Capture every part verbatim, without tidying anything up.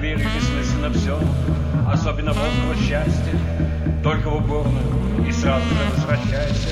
веришь бессмысленно все, особенно в около счастья, только в уборную и сразу же возвращайся.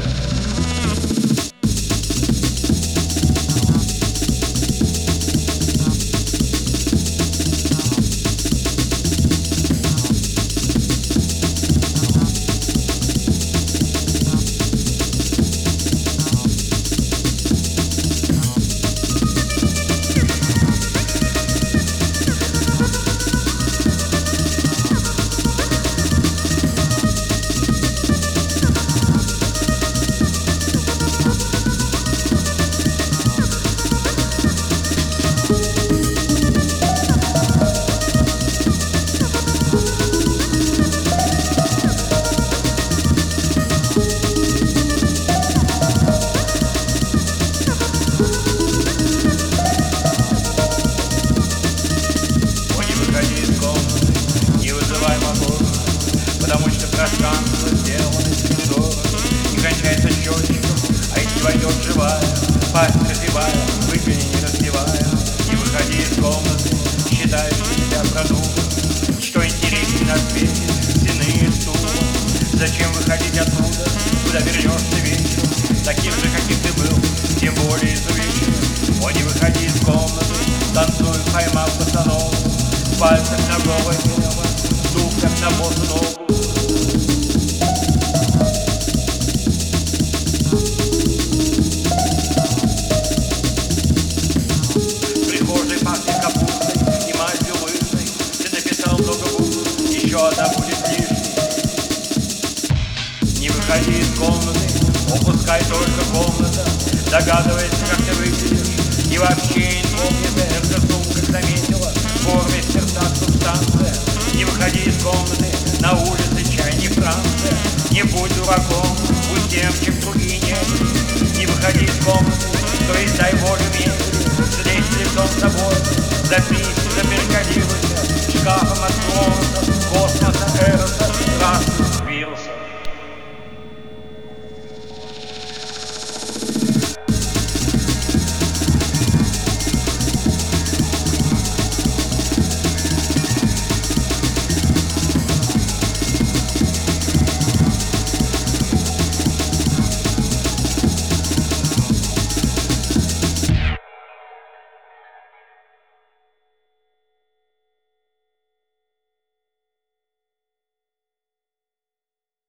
Потому что пространство сделано коридором, не кончается счетчиком, а если войдет живая, пасть разевая, выгляни не раздевая. Не выходи из комнаты, считай, что тебя продумал, что интереснее на свете, стены и стула. Зачем выходить оттуда, куда вернешься вечером, таким же, каким ты был, тем более изувеченным? О, не выходи из комнаты, танцуй, поймав босоногу, в пальцах на голое небо, дух как на босу ногу. Еще одна будет лишней. Не выходи из комнаты, упускай только комната, догадываясь, как ты выглядишь. И вообще инкогнито РК-сум, как заметила, в форме в сердцах субстанция. Не выходи из комнаты, на улице чай не Франция. Не будь дураком, будь тем, чем другие не были. Не выходи из комнаты, то есть дай волю мебели, встреть лицом с собой, запись, заперекодируйся, шкафом откроется космос.